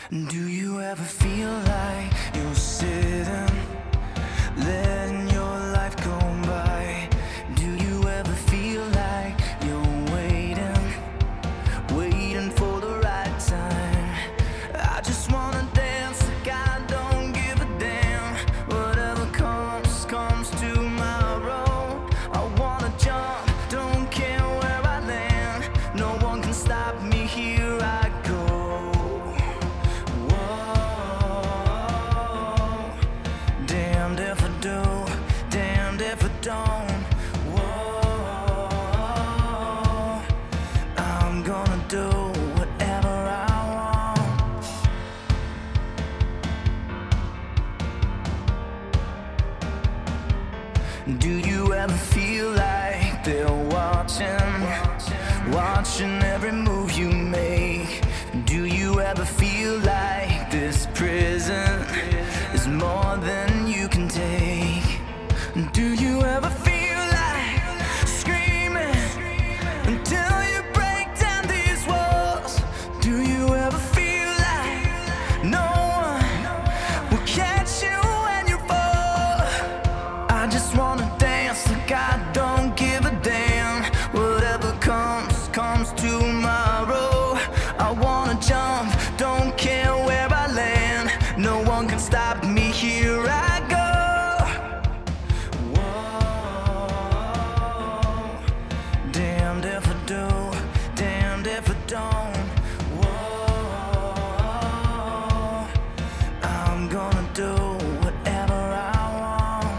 Do you ever feel like you're sitting, letting your life go by? Do you ever feel like you're waiting for the right time? I just wanna dance like I don't give a damn. Whatever comes, comes tomorrow. I wanna jump, don't care where I land. No one can stop me, here I go. Damned if I do, damned if I don't. Whoa, I'm gonna do whatever I want. Do you ever feel like they're watching every move you make? Do you ever feel like this prison is more than you can take? Do you ever feel like screaming until you break down these walls? Do you ever feel like no one will catch you when you fall? I just wanna dance like I don't give a damn. Whatever comes, comes tomorrow. I wanna jump, don't care where I land. No one can stop me, here I go. Damned if I do, damned if I don't. Whoa, I'm gonna do whatever I want.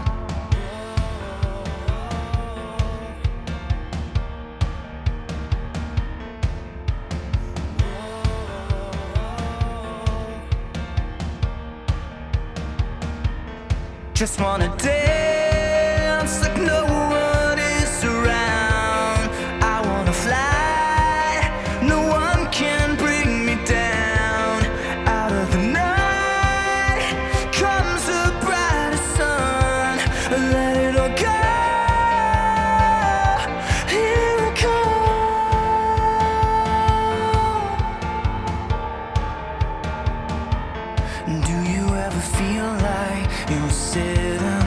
Just wanna dance like no one is around. I wanna fly, no one can bring me down. Out of the night comes the brightest sun. Let it all go, here it comes. Do you ever feel like you're sitting,